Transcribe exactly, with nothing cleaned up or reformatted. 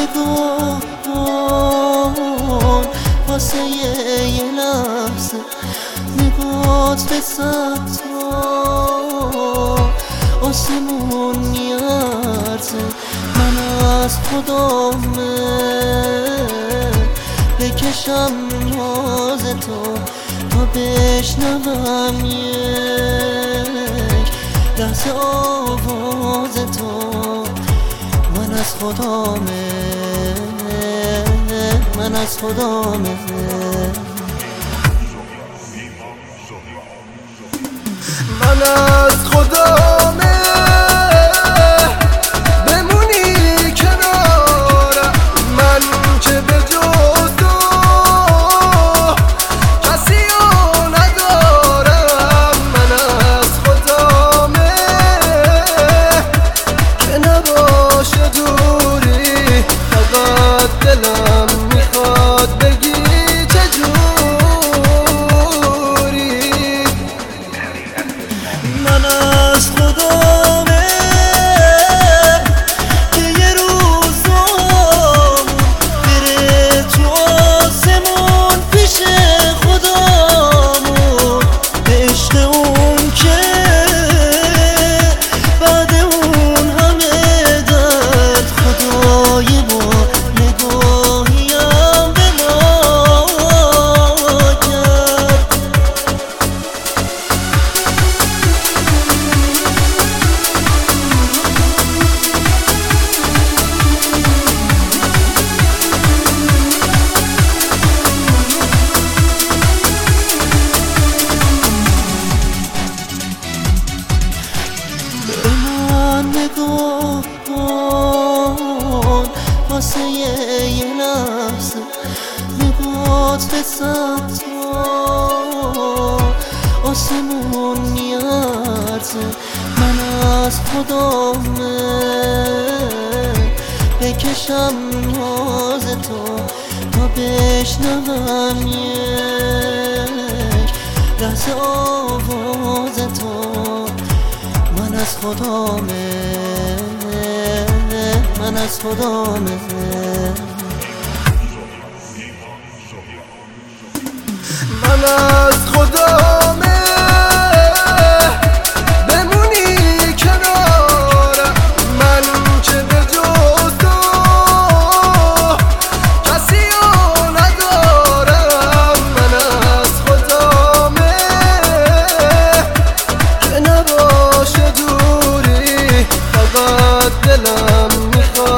نگاه کن واسه یه لحظه، نگات به سبتا آسمون میارزه. من از خدامه بکشم راز تو تا بشنوم یک لحظه آواز تو. من از خدامه، من از خدامه، من از خدامه بمونی کنارم، من که به جز تو کسی رو ندارم. من از خدامه که نباشه دوری، فقط دلم میخواد بگی چجوری. من از خدامه که یه روزامون بره تو آسمون پیش خدامون، به عشق اون که بعد اون همه درد خدای ما نگاهیم به ما کرد. نگاه کن واسه یه لحظه، نگات به سبتا آسمون میارزه. من از خدامه بکشم راز تو تا بشنوم یک لحظه آواز تو. من از خدامه، من از خدامه، من از خدامه بمونی کنارم، من که به جز تو کسی رو ندارم. من از خدامه که نباشه دوری، فقط دلم میخواد